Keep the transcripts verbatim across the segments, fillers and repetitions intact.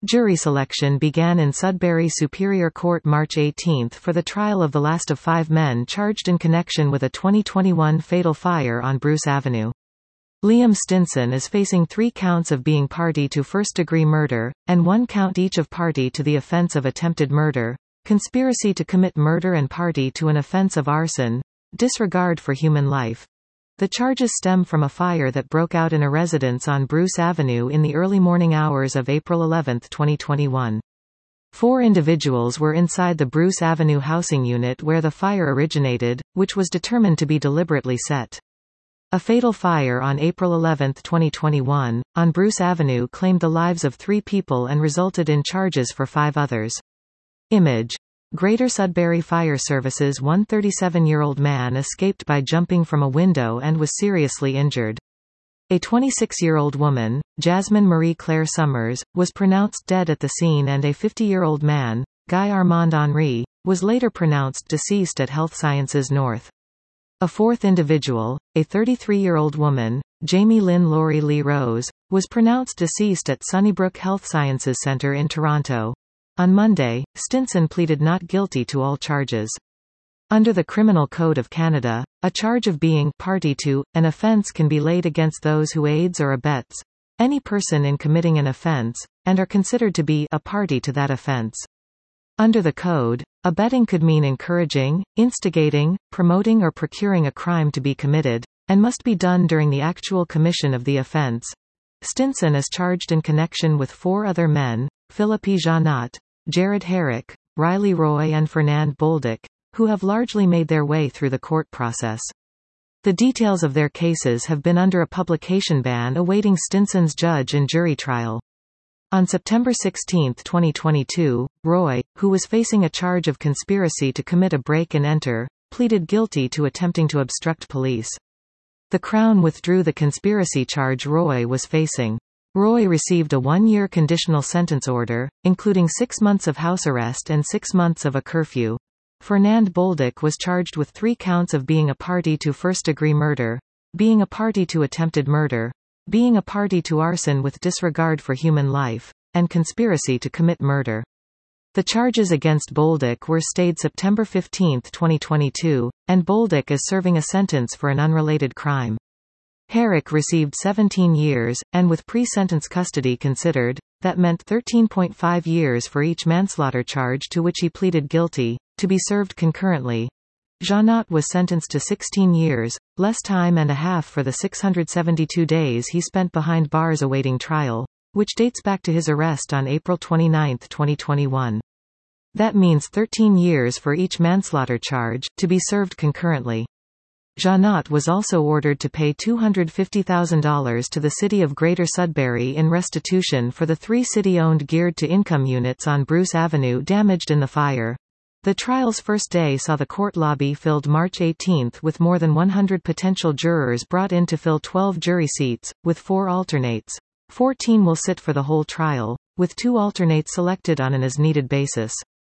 Jury selection began in Sudbury Superior Court March eighteenth for the trial of the last of five men charged in connection with a twenty twenty-one fatal fire on Bruce Avenue. Liam Stinson is facing three counts of being party to first-degree murder, and one count each of party to the offense of attempted murder, conspiracy to commit murder and party to an offense of arson, disregard for human life. The charges stem from a fire that broke out in a residence on Bruce Avenue in the early morning hours of April eleventh twenty twenty-one. Four individuals were inside the Bruce Avenue housing unit where the fire originated, which was determined to be deliberately set. A fatal fire on April eleventh twenty twenty-one, on Bruce Avenue claimed the lives of three people and resulted in charges for five others. Image. Greater Sudbury Fire Service's one thirty-seven-year-old man escaped by jumping from a window and was seriously injured. A twenty-six-year-old woman, Jasmine Marie Claire Summers, was pronounced dead at the scene, and a fifty-year-old man, Guy Armand Henry, was later pronounced deceased at Health Sciences North. A fourth individual, a thirty-three-year-old woman, Jamie Lynn Laurie Lee Rose, was pronounced deceased at Sunnybrook Health Sciences Centre in Toronto. On Monday, Stinson pleaded not guilty to all charges. Under the Criminal Code of Canada, a charge of being party to an offence can be laid against those who aids or abets any person in committing an offence, and are considered to be a party to that offence. Under the Code, abetting could mean encouraging, instigating, promoting or procuring a crime to be committed, and must be done during the actual commission of the offence. Stinson is charged in connection with four other men, Philippe Janot, Jared Herrick, Riley Roy and Fernand Bolduc, who have largely made their way through the court process. The details of their cases have been under a publication ban awaiting Stinson's judge and jury trial. On September sixteenth twenty twenty-two, Roy, who was facing a charge of conspiracy to commit a break-and-enter, pleaded guilty to attempting to obstruct police. The Crown withdrew the conspiracy charge Roy was facing. Roy received a one-year conditional sentence order, including six months of house arrest and six months of a curfew. Fernand Bolduc was charged with three counts of being a party to first-degree murder, being a party to attempted murder, being a party to arson with disregard for human life, and conspiracy to commit murder. The charges against Bolduc were stayed September fifteenth twenty twenty-two, and Bolduc is serving a sentence for an unrelated crime. Herrick received seventeen years, and with pre-sentence custody considered, that meant thirteen point five years for each manslaughter charge to which he pleaded guilty, to be served concurrently. Janot was sentenced to sixteen years, less time and a half for the six hundred seventy-two days he spent behind bars awaiting trial, which dates back to his arrest on April twenty-ninth twenty twenty-one. That means thirteen years for each manslaughter charge, to be served concurrently. Janot was also ordered to pay two hundred fifty thousand dollars to the City of Greater Sudbury in restitution for the three city-owned geared-to-income units on Bruce Avenue damaged in the fire. The trial's first day saw the court lobby filled March eighteenth with more than one hundred potential jurors brought in to fill twelve jury seats, with four alternates. fourteen will sit for the whole trial, with two alternates selected on an as-needed basis.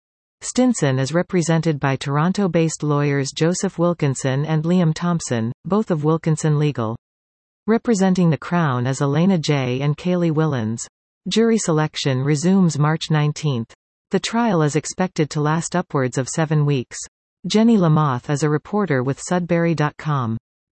Stinson is represented by Toronto-based lawyers Joseph Wilkinson and Liam Thompson, both of Wilkinson Legal. Representing the Crown is Elena J. and Kaylee Willans. Jury selection resumes March nineteenth. The trial is expected to last upwards of seven weeks. Jenny Lamoth is a reporter with Sudbury dot com.